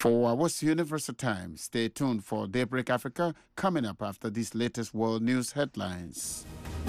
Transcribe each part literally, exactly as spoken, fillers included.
For our Universal Time, stay tuned for Daybreak Africa coming up after these latest world news headlines.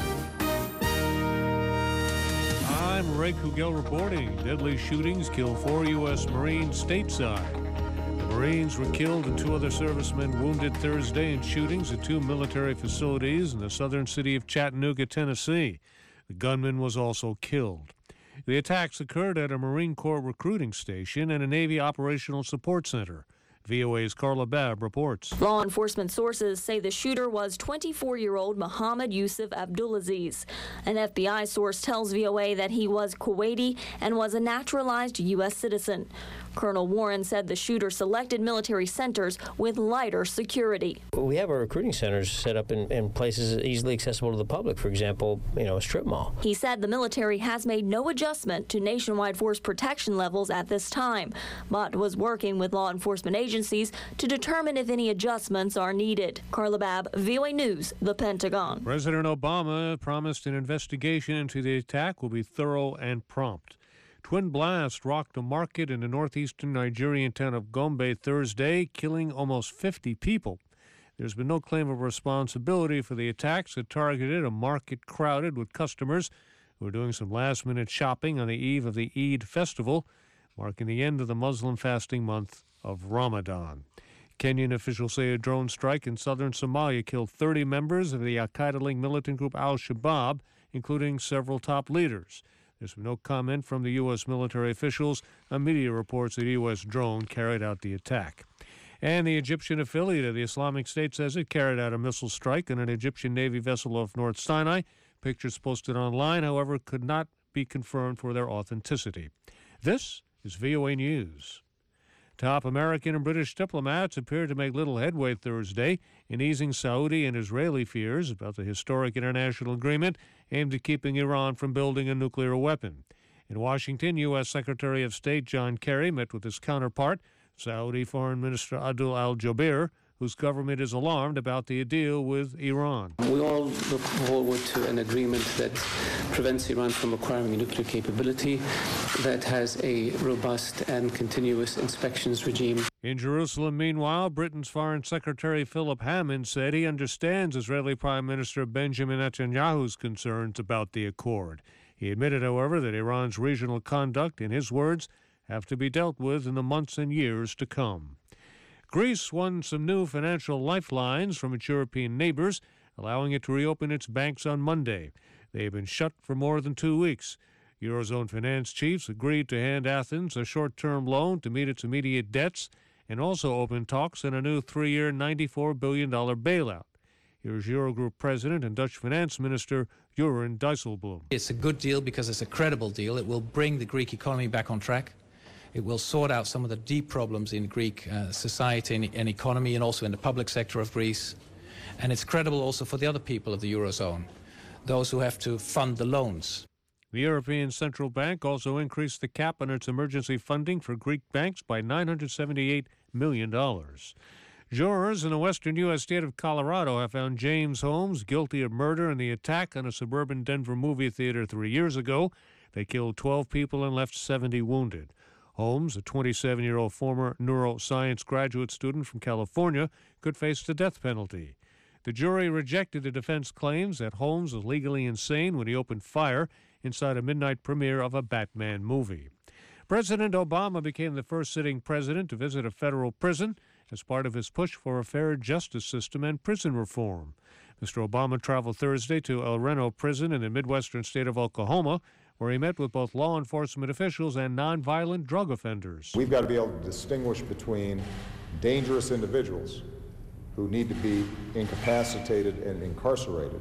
I'm Ray Kugel reporting. Deadly shootings kill four U S Marines stateside. The Marines were killed and two other servicemen wounded Thursday in shootings at two military facilities in the southern city of Chattanooga, Tennessee. The gunman was also killed. The attacks occurred at a Marine Corps recruiting station and a Navy operational support center. V O A's Carla Babb reports. Law enforcement sources say the shooter was twenty-four-year-old Mohammed Yusuf Abdulaziz. An F B I source tells V O A that he was Kuwaiti and was a naturalized U S citizen. Colonel Warren said the shooter selected military centers with lighter security. We have our recruiting centers set up in, in places easily accessible to the public, for example, you know, a strip mall. He said the military has made no adjustment to nationwide force protection levels at this time, but was working with law enforcement agencies to determine if any adjustments are needed. Carla Babb, V O A News, The Pentagon. President Obama promised an investigation into the attack will be thorough and prompt. Twin blasts rocked a market in the northeastern Nigerian town of Gombe Thursday, killing almost fifty people. There's been no claim of responsibility for the attacks that targeted a market crowded with customers who were doing some last-minute shopping on the eve of the Eid festival, marking the end of the Muslim fasting month of Ramadan. Kenyan officials say a drone strike in southern Somalia killed thirty members of the al-Qaeda-linked militant group al-Shabaab, including several top leaders. There's been no comment from the U S military officials on media reports that a U S drone carried out the attack. And the Egyptian affiliate of the Islamic State says it carried out a missile strike on an Egyptian Navy vessel off North Sinai. Pictures posted online, however, could not be confirmed for their authenticity. This is V O A News. Top American and British diplomats appeared to make little headway Thursday in easing Saudi and Israeli fears about the historic international agreement aimed at keeping Iran from building a nuclear weapon. In Washington, U S Secretary of State John Kerry met with his counterpart, Saudi Foreign Minister Adel al-Jubeir, whose government is alarmed about the deal with Iran. We all look forward to an agreement that prevents Iran from acquiring a nuclear capability, that has a robust and continuous inspections regime. In Jerusalem, meanwhile, Britain's Foreign Secretary Philip Hammond said he understands Israeli Prime Minister Benjamin Netanyahu's concerns about the accord. He admitted, however, that Iran's regional conduct, in his words, have to be dealt with in the months and years to come. Greece won some new financial lifelines from its European neighbors, allowing it to reopen its banks on Monday. They have been shut for more than two weeks. Eurozone finance chiefs agreed to hand Athens a short-term loan to meet its immediate debts and also open talks on a new three-year ninety-four billion dollars bailout. Here's Eurogroup President and Dutch Finance Minister Jeroen Dijsselbloem. It's a good deal because it's a credible deal. It will bring the Greek economy back on track. It will sort out some of the deep problems in Greek uh, society and, and economy, and also in the public sector of Greece. And it's credible also for the other people of the Eurozone, those who have to fund the loans. The European Central Bank also increased the cap on its emergency funding for Greek banks by nine hundred seventy-eight million dollars. Jurors in the western U S state of Colorado have found James Holmes guilty of murder in the attack on a suburban Denver movie theater three years ago. They killed twelve people and left seventy wounded. Holmes, a twenty-seven-year-old former neuroscience graduate student from California, could face the death penalty. The jury rejected the defense claims that Holmes was legally insane when he opened fire inside a midnight premiere of a Batman movie. President Obama became the first sitting president to visit a federal prison as part of his push for a fair justice system and prison reform. Mister Obama traveled Thursday to El Reno Prison in the midwestern state of Oklahoma, where he met with both law enforcement officials and nonviolent drug offenders. We've got to be able to distinguish between dangerous individuals who need to be incapacitated and incarcerated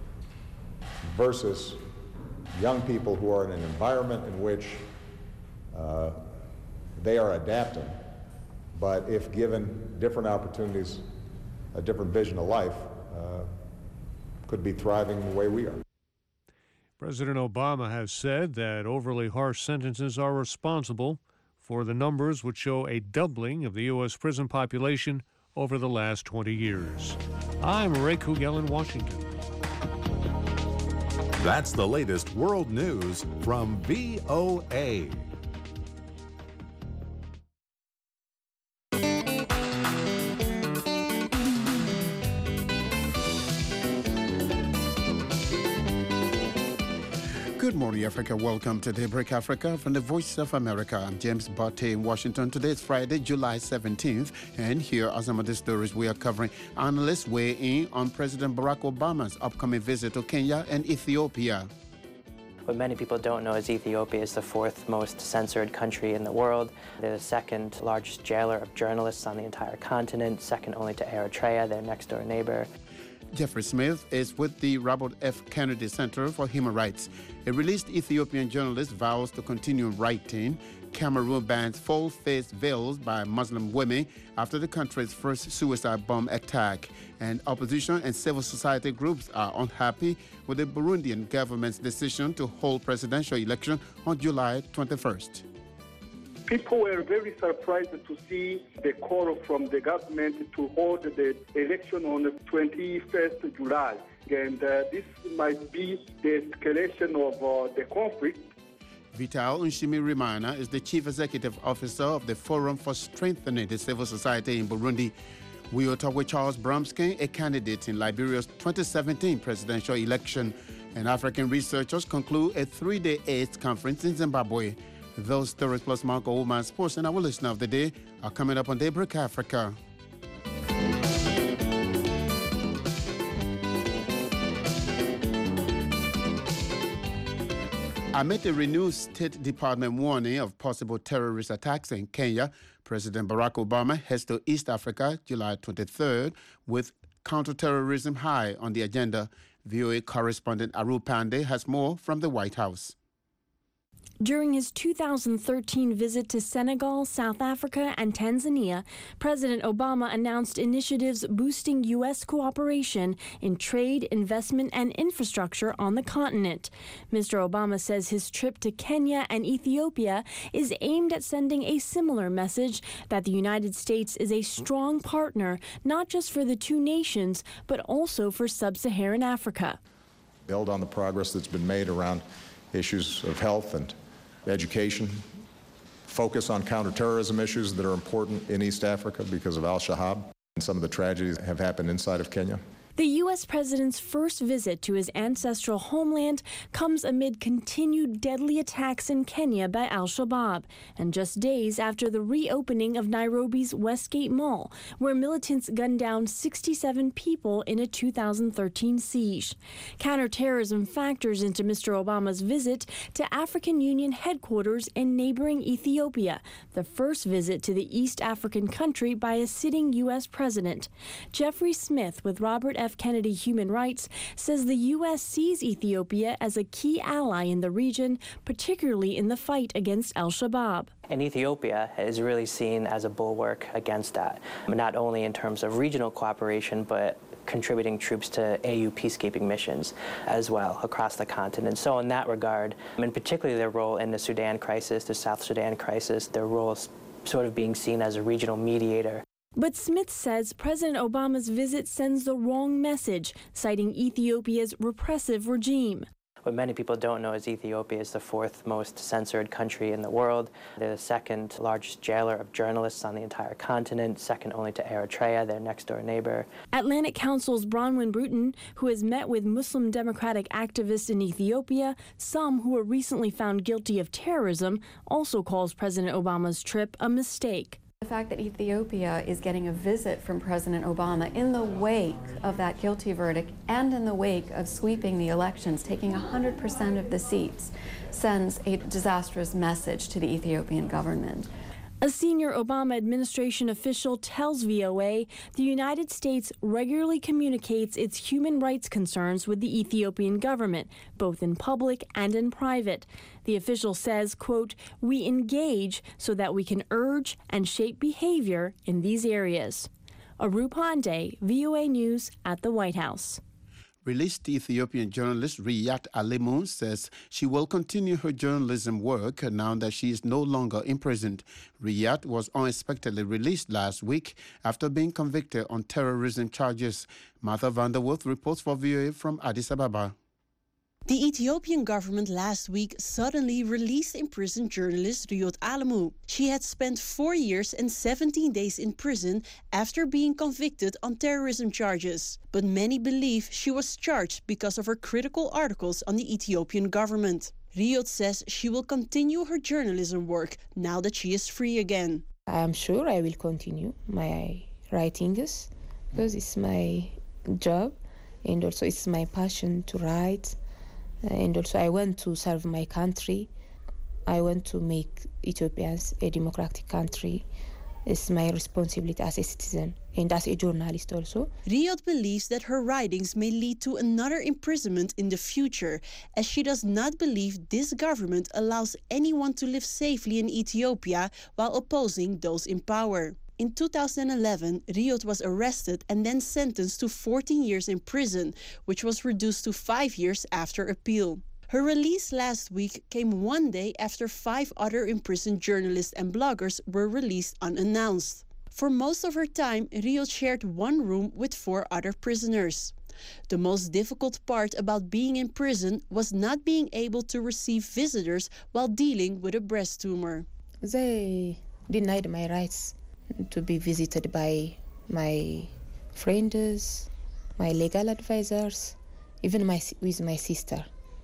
versus young people who are in an environment in which uh, they are adapting, but if given different opportunities, a different vision of life, uh, could be thriving the way we are. President Obama has said that overly harsh sentences are responsible for the numbers which show a doubling of the U S prison population over the last twenty years. I'm Ray Kugel in Washington. That's the latest world news from V O A. Good morning, Africa. Welcome to Daybreak Africa from the Voice of America. I'm James Barté in Washington. Today is Friday, July seventeenth, and here are some of the stories we are covering. Analysts weigh in on President Barack Obama's upcoming visit to Kenya and Ethiopia. What many people don't know is Ethiopia is the fourth most censored country in the world. They're the second largest jailer of journalists on the entire continent, second only to Eritrea, their next door neighbor. Jeffrey Smith is with the Robert F. Kennedy Center for Human Rights. A released Ethiopian journalist vows to continue writing. Cameroon bans full-face veils by Muslim women after the country's first suicide bomb attack. And opposition and civil society groups are unhappy with the Burundian government's decision to hold presidential election on July twenty-first. People were very surprised to see the call from the government to hold the election on the twenty-first of July. And uh, this might be the escalation of uh, the conflict. Vital Nshimirimana is the Chief Executive Officer of the Forum for Strengthening the Civil Society in Burundi. We will talk with Charles Bromsky, a candidate in Liberia's twenty seventeen presidential election. And African researchers conclude a three-day AIDS conference in Zimbabwe. Those stories plus Marco Woolman Sports and our listener of the day are coming up on Daybreak Africa. Amid a renewed State Department warning of possible terrorist attacks in Kenya, President Barack Obama heads to East Africa July twenty-third with counterterrorism high on the agenda. V O A correspondent Aru Pandey has more from the White House. During his two thousand thirteen visit to Senegal, South Africa, and Tanzania, President Obama announced initiatives boosting U S cooperation in trade, investment, and infrastructure on the continent. Mister Obama says his trip to Kenya and Ethiopia is aimed at sending a similar message that the United States is a strong partner, not just for the two nations, but also for sub-Saharan Africa. Build on the progress that's been made around issues of health and education, focus on counterterrorism issues that are important in East Africa because of al-Shabaab and some of the tragedies that have happened inside of Kenya. The U S president's first visit to his ancestral homeland comes amid continued deadly attacks in Kenya by al-Shabaab, and just days after the reopening of Nairobi's Westgate Mall, where militants gunned down sixty-seven people in a two thousand thirteen siege. Counterterrorism factors into Mister Obama's visit to African Union headquarters in neighboring Ethiopia, the first visit to the East African country by a sitting U S president. Jeffrey Smith with Robert F. Kennedy Human Rights says the U S sees Ethiopia as a key ally in the region, particularly in the fight against al-Shabaab. And Ethiopia is really seen as a bulwark against that, not only in terms of regional cooperation, but contributing troops to A U peacekeeping missions as well across the continent. So in that regard, and particularly their role in the Sudan crisis, the South Sudan crisis, their role is sort of being seen as a regional mediator. But Smith says President Obama's visit sends the wrong message, citing Ethiopia's repressive regime. What many people don't know is Ethiopia is the fourth most censored country in the world. They're the second largest jailer of journalists on the entire continent, second only to Eritrea, their next door neighbor. Atlantic Council's Bronwyn Bruton, who has met with Muslim Democratic activists in Ethiopia, some who were recently found guilty of terrorism, also calls President Obama's trip a mistake. The fact that Ethiopia is getting a visit from President Obama in the wake of that guilty verdict and in the wake of sweeping the elections, taking one hundred percent of the seats, sends a disastrous message to the Ethiopian government. A senior Obama administration official tells V O A the United States regularly communicates its human rights concerns with the Ethiopian government, both in public and in private. The official says, quote, "We engage so that we can urge and shape behavior in these areas." Aru Pandey, V O A News at the White House. Released Ethiopian journalist Riyat Alimu says she will continue her journalism work now that she is no longer imprisoned. Riyat was unexpectedly released last week after being convicted on terrorism charges. Martha Vanderworth reports for V O A from Addis Ababa. The Ethiopian government last week suddenly released imprisoned journalist Riot Alemu. She had spent four years and seventeen days in prison after being convicted on terrorism charges. But many believe she was charged because of her critical articles on the Ethiopian government. Riot says she will continue her journalism work now that she is free again. I am sure I will continue my writings because it's my job and also it's my passion to write. And also I want to serve my country. I want to make Ethiopia a democratic country. It's my responsibility as a citizen and as a journalist also. Riot believes that her writings may lead to another imprisonment in the future, as she does not believe this government allows anyone to live safely in Ethiopia while opposing those in power. In two thousand eleven, Riot was arrested and then sentenced to fourteen years in prison, which was reduced to five years after appeal. Her release last week came one day after five other imprisoned journalists and bloggers were released unannounced. For most of her time, Riot shared one room with four other prisoners. The most difficult part about being in prison was not being able to receive visitors while dealing with a breast tumor. They denied my rights to be visited by my friends, my legal advisors, even my, with my sister.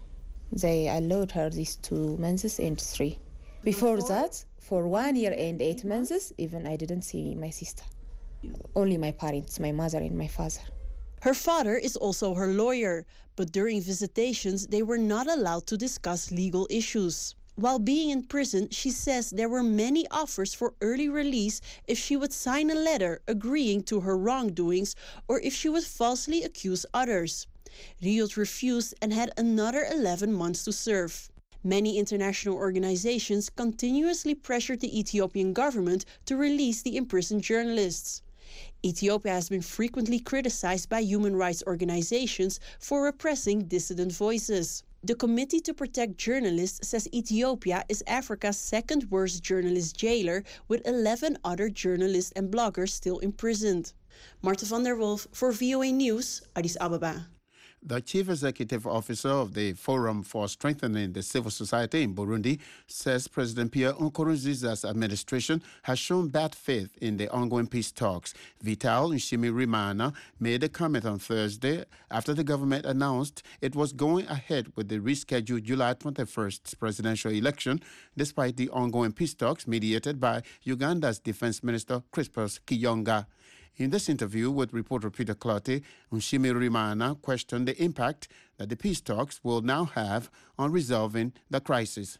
They allowed her these two months and three. Before that, for one year and eight months, even I didn't see my sister. Only my parents, my mother and my father. Her father is also her lawyer, but during visitations, they were not allowed to discuss legal issues. While being in prison, she says there were many offers for early release if she would sign a letter agreeing to her wrongdoings or if she would falsely accuse others. Riot refused and had another eleven months to serve. Many international organizations continuously pressured the Ethiopian government to release the imprisoned journalists. Ethiopia has been frequently criticized by human rights organizations for repressing dissident voices. The Committee to Protect Journalists says Ethiopia is Africa's second worst journalist jailer, with eleven other journalists and bloggers still imprisoned. Marta van der Wolf for V O A News, Addis Ababa. The chief executive officer of the Forum for Strengthening the Civil Society in Burundi says President Pierre Nkurunziza's administration has shown bad faith in the ongoing peace talks. Vital Nshimirimana made a comment on Thursday after the government announced it was going ahead with the rescheduled July twenty-first presidential election, despite the ongoing peace talks mediated by Uganda's Defense Minister Crispus Kiyonga. In this interview with reporter Peter Clottey, Nshimirimana questioned the impact that the peace talks will now have on resolving the crisis.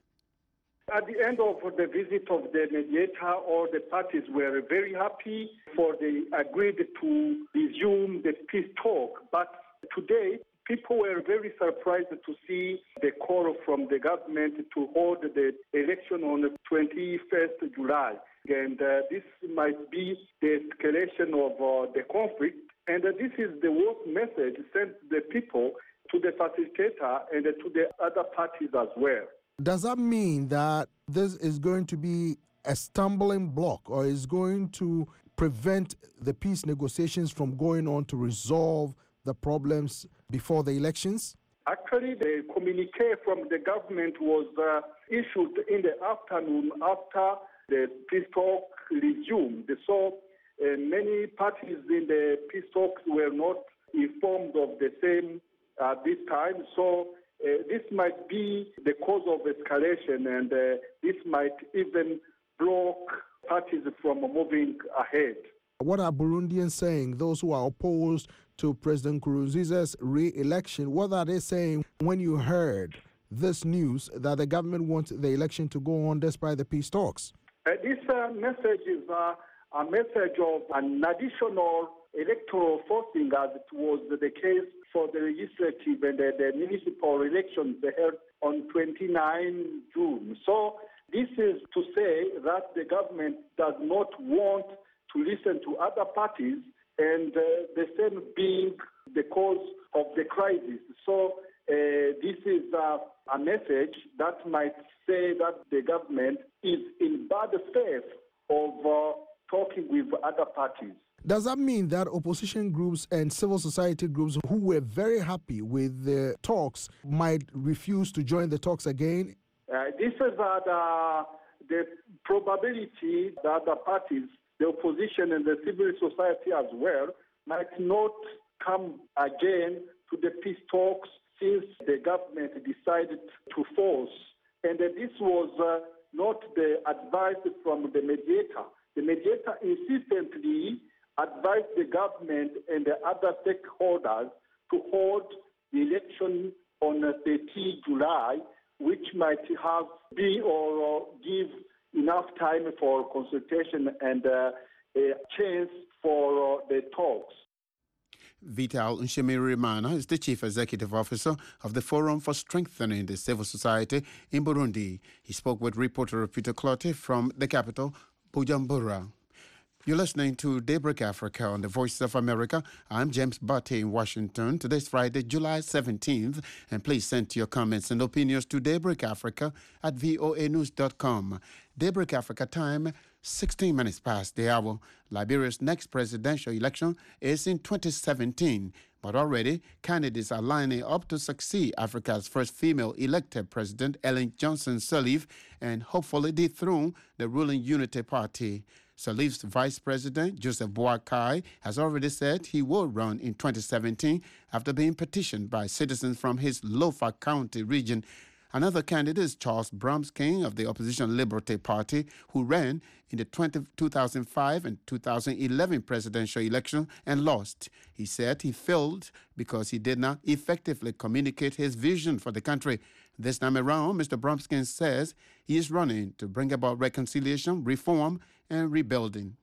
At the end of the visit of the mediator, all the parties were very happy for they agreed to resume the peace talk. But today, people were very surprised to see the call from the government to hold the election on the twenty-first of July. And uh, this might be the escalation of uh, the conflict. And uh, this is the worst message sent to the people, to the facilitator, and uh, to the other parties as well. Does that mean that this is going to be a stumbling block, or is going to prevent the peace negotiations from going on to resolve the problems before the elections? Actually, the communique from the government was uh, issued in the afternoon after the peace talk resumed. So uh, many parties in the peace talks were not informed of the same at uh, this time. So uh, this might be the cause of escalation, and uh, this might even block parties from moving ahead. What are Burundians saying, those who are opposed to President Nkurunziza's re-election? What are they saying when you heard this news that the government wants the election to go on despite the peace talks? Uh, this uh, message is uh, a message of an additional electoral forcing, as it was the case for the legislative and the, the municipal elections held on the twenty-ninth of June. So this is to say that the government does not want to listen to other parties, and uh, the same being the cause of the crisis. So uh, this is uh, a message that might say that the government is in bad faith of uh, talking with other parties. Does that mean that opposition groups and civil society groups who were very happy with the talks might refuse to join the talks again? Uh, this is uh, the, the probability that the parties, the opposition and the civil society as well, might not come again to the peace talks since the government decided to force. And uh, this was uh, not the advice from the mediator. The mediator insistently advised the government and the other stakeholders to hold the election on the thirteenth of July, which might have be or give enough time for consultation and uh, a chance for uh, the talks. Vital Nshimirimana is the Chief Executive Officer of the Forum for Strengthening the Civil Society in Burundi. He spoke with reporter Peter Clottey from the capital, Bujumbura. You're listening to Daybreak Africa on the Voice of America. I'm James Butte in Washington. Today's Friday, July seventeenth. And please send your comments and opinions to Daybreak Africa at voa news dot com. Daybreak Africa time, sixteen minutes past the hour. Liberia's next presidential election is in twenty seventeen. But already, candidates are lining up to succeed Africa's first female elected president, Ellen Johnson Sirleaf, and hopefully dethrone the ruling Unity Party. Sirleaf's vice president, Joseph Boakai, has already said he will run in twenty seventeen after being petitioned by citizens from his Lofa County region. Another candidate is Charles Bromsking of the opposition Liberty Party, who ran in the two thousand five and two thousand eleven presidential election and lost. He said he failed because he did not effectively communicate his vision for the country. This time around, Mister Bromsking says he is running to bring about reconciliation, reform, and rebuilding.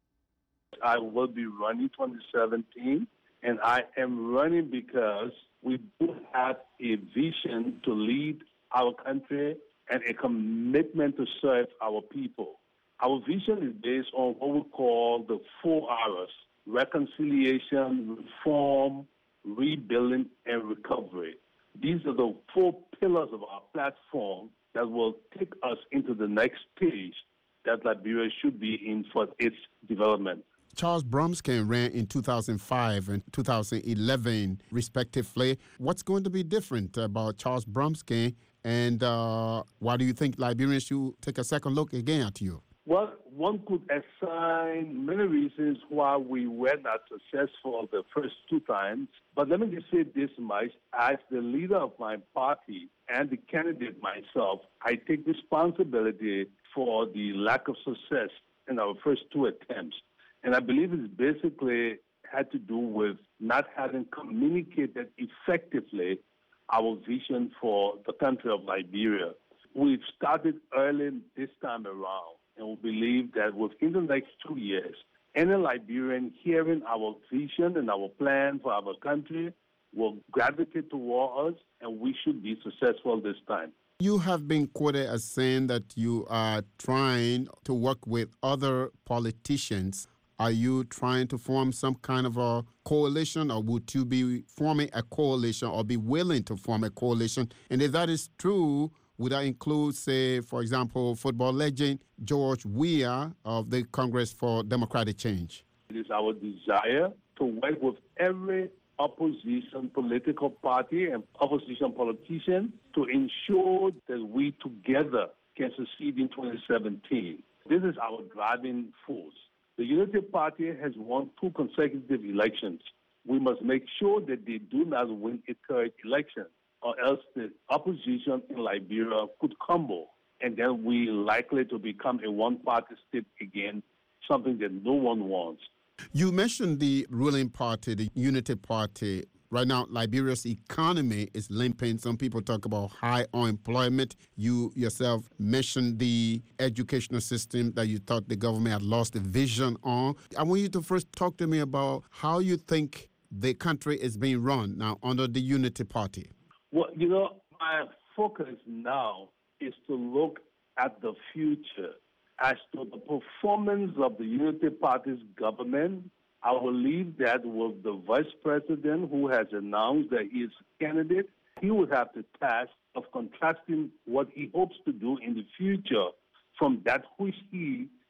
I will be running twenty seventeen, and I am running because we do have a vision to lead our country and a commitment to serve our people. Our vision is based on what we call the four R's: reconciliation, reform, rebuilding, and recovery. These are the four pillars of our platform that will take us into the next stage that Liberia should be in for its development. Charles Bromsking ran in two thousand five and two thousand eleven, respectively. What's going to be different about Charles Bromsking, and uh, why do you think Liberians should take a second look again at you? Well, one could assign many reasons why we were not successful the first two times. But let me just say this much. As the leader of my party and the candidate myself, I take responsibility for the lack of success in our first two attempts. And I believe it's basically had to do with not having communicated effectively our vision for the country of Liberia. We've started early this time around, and we believe that within the next two years, any Liberian hearing our vision and our plan for our country will gravitate toward us, and we should be successful this time. You have been quoted as saying that you are trying to work with other politicians. Are you trying to form some kind of a coalition, or would you be forming a coalition or be willing to form a coalition? And if that is true, would that include, say, for example, football legend George Weah of the Congress for Democratic Change? It is our desire to work with every opposition political party and opposition politician to ensure that we together can succeed in twenty seventeen. This is our driving force. The Unity Party has won two consecutive elections. We must make sure that they do not win a third election, or else the opposition in Liberia could crumble, and then we're likely to become a one-party state again, something that no one wants. You mentioned the ruling party, the Unity Party. Right now, Liberia's economy is limping. Some people talk about high unemployment. You yourself mentioned the educational system that you thought the government had lost the vision on. I want you to first talk to me about how you think the country is being run now under the Unity Party. Well, you know, my focus now is to look at the future. As to the performance of the Unity Party's government, I will leave that with the vice president who has announced that he is a candidate. He would have the task of contrasting what he hopes to do in the future from that which he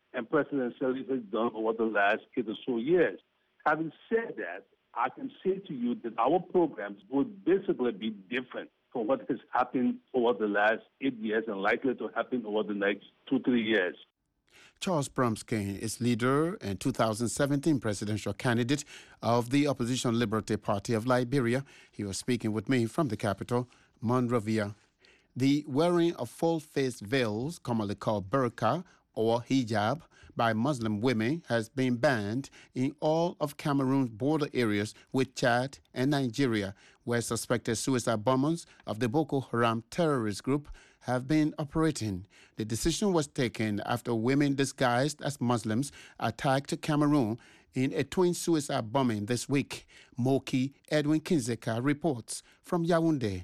and President Sirleaf has done over the last eight or so years. Having said that, I can say to you that our programs would basically be different from what has happened over the last eight years and likely to happen over the next two, three years. Charles Bromsky is leader and two thousand seventeen presidential candidate of the opposition Liberty Party of Liberia. He was speaking with me from the capital, Monrovia. The wearing of full-face veils, commonly called burqa or hijab, by Muslim women has been banned in all of Cameroon's border areas with Chad and Nigeria, where suspected suicide bombers of the Boko Haram terrorist group have been operating. The decision was taken after women disguised as Muslims attacked Cameroon in a twin suicide bombing this week. Moki Edwin Kinzeka reports from Yaoundé.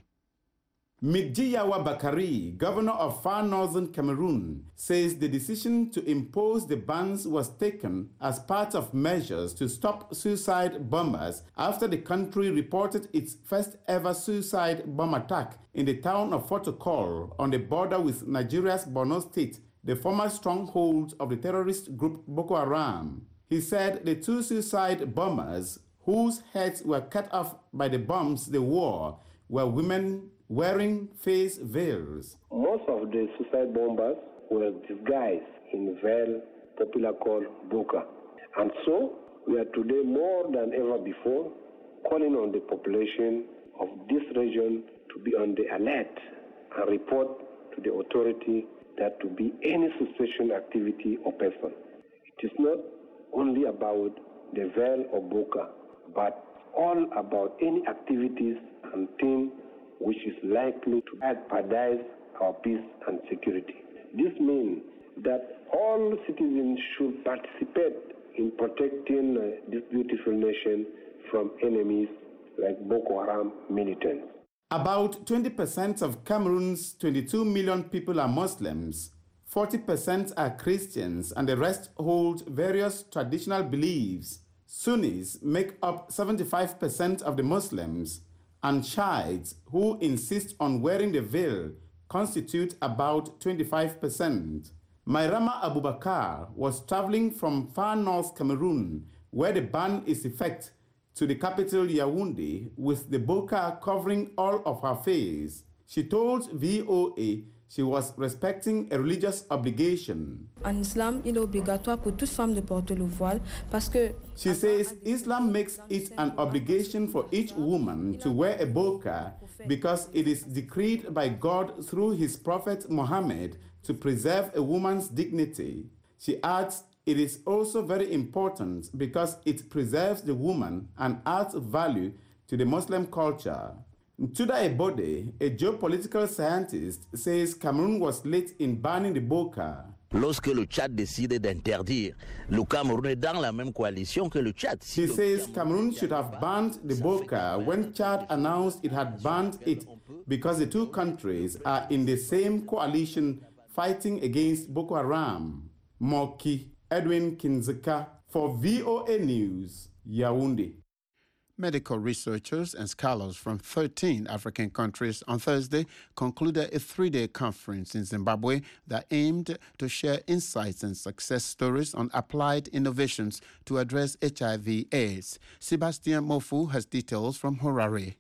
Midjiyawa Bakari, governor of far northern Cameroon, says the decision to impose the bans was taken as part of measures to stop suicide bombers after the country reported its first ever suicide bomb attack in the town of Fotokol on the border with Nigeria's Borno State, the former stronghold of the terrorist group Boko Haram. He said the two suicide bombers, whose heads were cut off by the bombs they wore, were women wearing face veils. Most of the suicide bombers were disguised in veil, popular called burqa. And so, we are today more than ever before calling on the population of this region to be on the alert and report to the authority that to be any suspicious activity or person. It is not only about the veil or burqa, but all about any activities and things which is likely to jeopardize our peace and security. This means that all citizens should participate in protecting uh, this beautiful nation from enemies like Boko Haram militants. About twenty percent of Cameroon's twenty-two million people are Muslims, forty percent are Christians, and the rest hold various traditional beliefs. Sunnis make up seventy-five percent of the Muslims, and Shiites, who insist on wearing the veil, constitute about twenty-five percent. Mairama Abubakar was traveling from far north Cameroon, where the ban is in effect, to the capital Yaoundé with the burqa covering all of her face. She told V O A she was respecting a religious obligation. En islam, il est obligatoire pour toute femme de porter le voile parce que She says Islam makes it an obligation for each woman to wear a burqa because it is decreed by God through his prophet Muhammad to preserve a woman's dignity. She adds it is also very important because it preserves the woman and adds value to the Muslim culture. Tuda Ebode, a geopolitical scientist, says Cameroon was late in banning the burqa. Lorsque le Tchad décide d'interdire, le Cameroun est dans la même coalition que le Tchad. He says Cameroon should have banned the burqa when Chad announced it had banned it because the two countries are in the same coalition fighting against Boko Haram. Moki Edwin Kinzeka for V O A News, Yaoundé. Medical researchers and scholars from thirteen African countries on Thursday concluded a three-day conference in Zimbabwe that aimed to share insights and success stories on applied innovations to address H I V AIDS. Sebastian Mofu has details from Harare.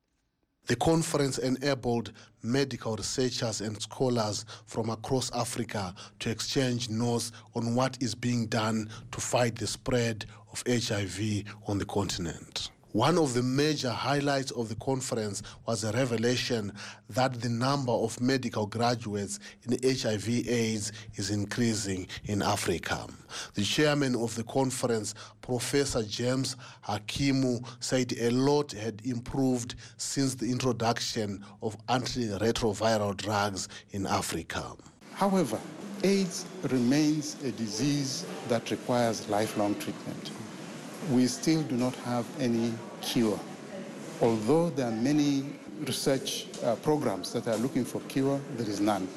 The conference enabled medical researchers and scholars from across Africa to exchange notes on what is being done to fight the spread of H I V on the continent. One of the major highlights of the conference was a revelation that the number of medical graduates in H I V AIDS is increasing in Africa. The chairman of the conference, Professor James Hakimu, said a lot had improved since the introduction of antiretroviral drugs in Africa. However, AIDS remains a disease that requires lifelong treatment. We still do not have any cure. Although there are many research uh, programs that are looking for cure, there is none.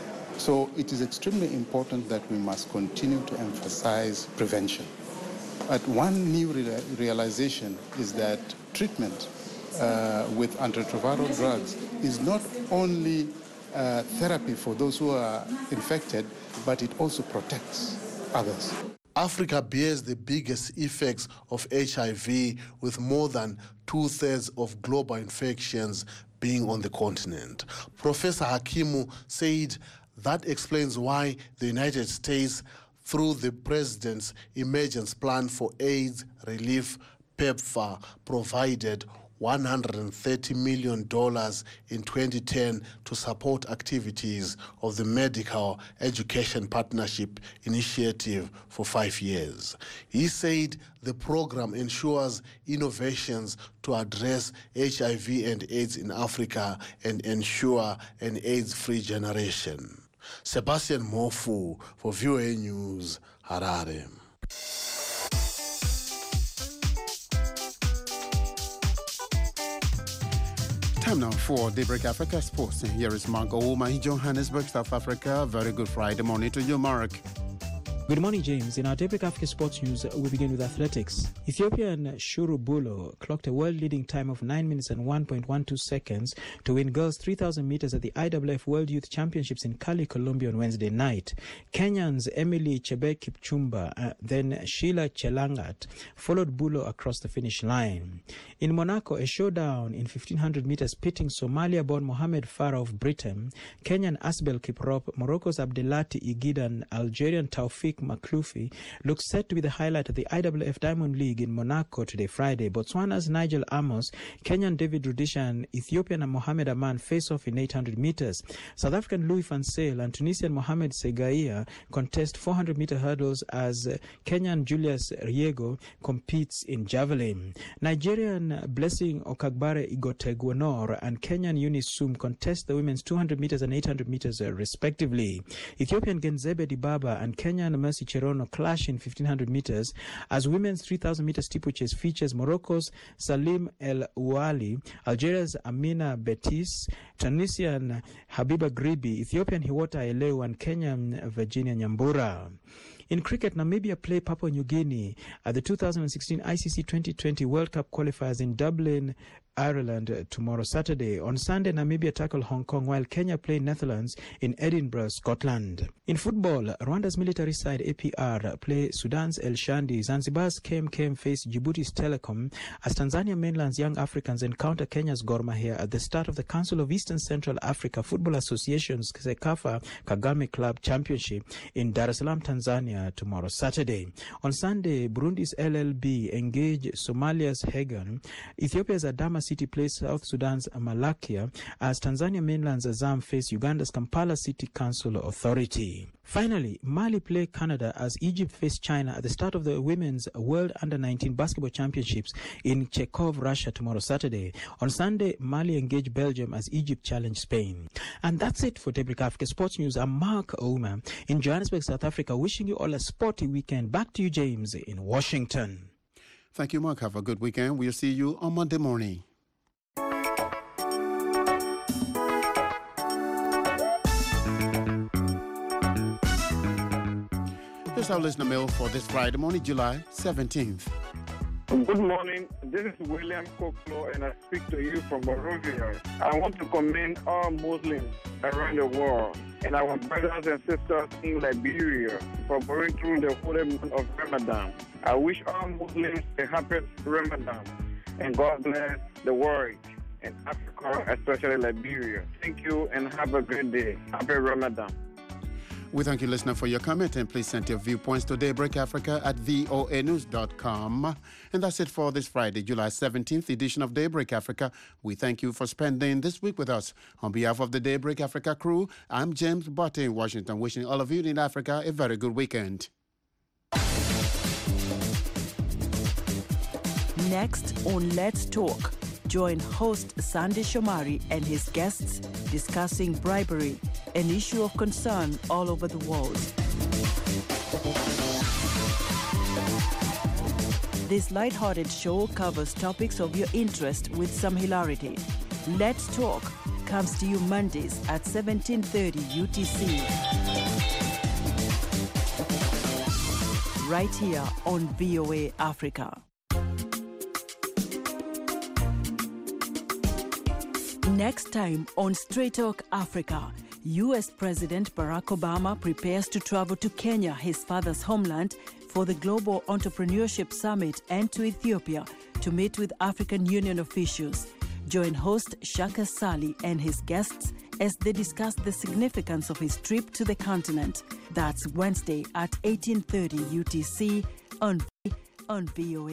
So it is extremely important that we must continue to emphasize prevention. But one new re realization is that treatment uh, with antiretroviral drugs is not only uh, therapy for those who are infected, but it also protects. others. Africa bears the biggest effects of H I V, with more than two-thirds of global infections being on the continent. Professor Hakimu said that explains why the United States, through the President's Emergency Plan for AIDS Relief, PEPFAR, provided one hundred thirty million dollars in twenty ten to support activities of the Medical Education Partnership Initiative for five years. He said the program ensures innovations to address H I V and AIDS in Africa and ensure an AIDS-free generation. Sebastian Mofu for V O A News, Harare. Time now for Daybreak Africa Sports. Here is Mark Ouma in Johannesburg, South Africa. Very good Friday morning to you, Mark. Good morning, James. In our Daybreak Africa Sports News, we begin with athletics. Ethiopian Shuru Bulo clocked a world-leading time of nine minutes and one point one two seconds to win girls three thousand meters at the I W F World Youth Championships in Cali, Colombia on Wednesday night. Kenyans Emily Chebet Kipchumba, uh, then Sheila Chelangat followed Bulo across the finish line. In Monaco, a showdown in fifteen hundred meters pitting Somalia-born Mohamed Farah of Britain, Kenyan Asbel Kiprop, Morocco's Abdelati Igida and Algerian Taufik Makloufi look set to be the highlight of the I W F Diamond League in Monaco today, Friday. Botswana's Nigel Amos, Kenyan David Rudisha and Ethiopian Mohamed Aman face off in eight hundred meters. South African Louis Van Sale and Tunisian Mohamed Segaia contest four hundred meter hurdles as Kenyan Julius Riego competes in javelin. Nigerian Blessing Okagbare Igotegwonor and Kenyan Eunice Sum contest the women's two hundred meters and eight hundred meters uh, respectively. Ethiopian Genzebe Dibaba and Kenyan Mercy Cherono clash in fifteen hundred meters as women's three thousand meter steeplechase features Morocco's Salim El Ouali, Algeria's Amina Betis, Tunisian Habiba Gribi, Ethiopian Hiwota Eleu and Kenyan Virginia Nyambura. In cricket, Namibia play Papua New Guinea at the two thousand sixteen I C C twenty twenty World Cup qualifiers in Dublin, Ireland uh, tomorrow, Saturday. On Sunday, Namibia tackle Hong Kong, while Kenya play Netherlands in Edinburgh, Scotland. In football, Rwanda's military side A P R play Sudan's El Shandi. Zanzibar's K M K M face Djibouti's Telecom as Tanzania mainland's Young Africans encounter Kenya's Gor Mahia at the start of the Council of Eastern Central Africa Football Association's Sekafa Kagame Club Championship in Dar es Salaam, Tanzania tomorrow, Saturday. On Sunday, Burundi's L L B engage Somalia's Hagan. Ethiopia's Adama City plays South Sudan's Malakia as Tanzania mainland's Azam face Uganda's Kampala City Council Authority. Finally, Mali play Canada as Egypt face China at the start of the Women's World Under nineteen Basketball Championships in Chekhov, Russia tomorrow, Saturday. On Sunday, Mali engage Belgium as Egypt challenge Spain. And that's it for Daybreak Africa Sports News. I'm Mark Ouma in Johannesburg, South Africa, wishing you all a sporty weekend. Back to you, James, in Washington. Thank you, Mark. Have a good weekend. We'll see you on Monday morning. Here's our listener mail for this Friday morning, July seventeenth. Good morning. This is William Koklo, and I speak to you from Monrovia. I want to commend all Muslims around the world and our brothers and sisters in Liberia for going through the holy month of Ramadan. I wish all Muslims a happy Ramadan, and God bless the world and Africa, especially Liberia. Thank you, and have a good day. Happy Ramadan. We thank you, listener, for your comment, and please send your viewpoints to Daybreak Africa at voa news dot com. And that's it for this Friday, July seventeenth edition of Daybreak Africa. We thank you for spending this week with us. On behalf of the Daybreak Africa crew, I'm James Butte in Washington, wishing all of you in Africa a very good weekend. Next on Let's Talk, join host Sandy Shomari and his guests discussing bribery, an issue of concern all over the world. This lighthearted show covers topics of your interest with some hilarity. Let's Talk comes to you Mondays at seventeen thirty U T C. Right here on V O A Africa. Next time on Straight Talk Africa, U S President Barack Obama prepares to travel to Kenya, his father's homeland, for the Global Entrepreneurship Summit and to Ethiopia to meet with African Union officials. Join host Shaka Sali and his guests as they discuss the significance of his trip to the continent. That's Wednesday at eighteen thirty U T C on, on V O A.